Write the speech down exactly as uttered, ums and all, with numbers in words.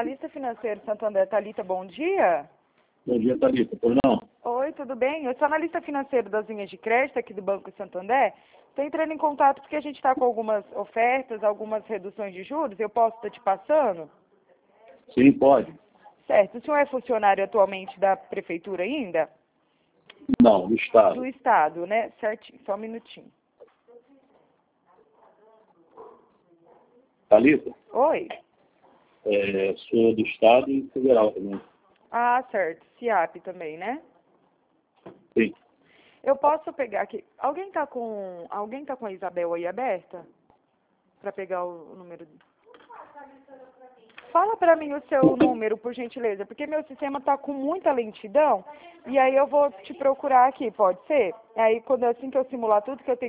Analista financeiro Santander, Thalita, bom dia. Bom dia, Thalita. Por não? Oi, tudo bem? Eu sou analista financeiro das linhas de crédito aqui do Banco Santander. Estou entrando em contato porque a gente está com algumas ofertas, algumas reduções de juros. Eu posso estar te passando? Sim, pode. Certo. O senhor é funcionário atualmente da prefeitura ainda? Não, do Estado. Do Estado, né? Certinho. Só um minutinho. Thalita? Oi. É, sou do Estado e federal também. Ah, certo. SIAP também, né? Sim. Eu posso pegar aqui. Alguém tá com. Alguém tá com a Isabel aí aberta? Pra pegar o número. Fala pra mim o seu número, por gentileza, porque meu sistema tá com muita lentidão. E aí eu vou te procurar aqui, pode ser? Aí quando assim que eu simular tudo que eu tenho